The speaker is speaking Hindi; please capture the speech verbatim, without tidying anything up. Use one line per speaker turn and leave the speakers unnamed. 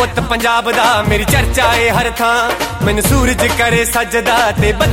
पुत पंजाब दा मेरी चर्चा है हर थां। मैनू सूरज करे सजदा ते